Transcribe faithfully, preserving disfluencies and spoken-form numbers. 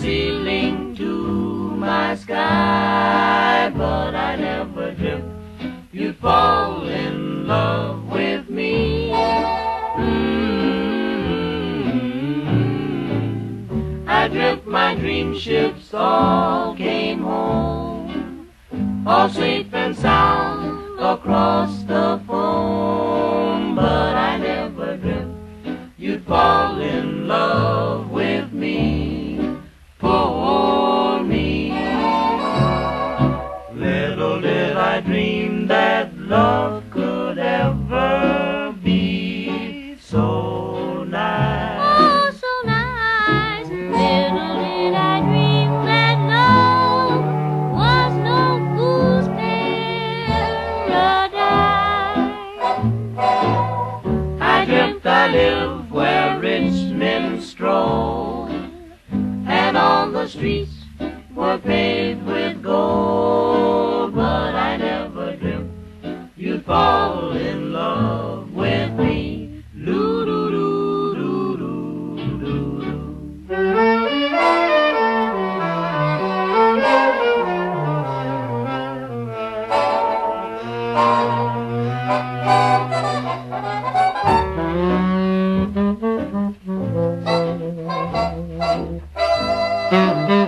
ceiling to my sky, but I never dreamt you'd fall in love with me. Mm-hmm. I dreamt my dream ships all came home, all safe and sound across the foam, but I never dreamt you'd fall in love with me. Poor me. Little did I dream that love could ever be so nice. Oh, so nice. Little did I dream that love was no fool's paradise. I dreamt I lived where rich men stroll, and all the streets were paved with gold, but I never dreamt you'd fall in love with me. Loo doo doo doo doo doo doo.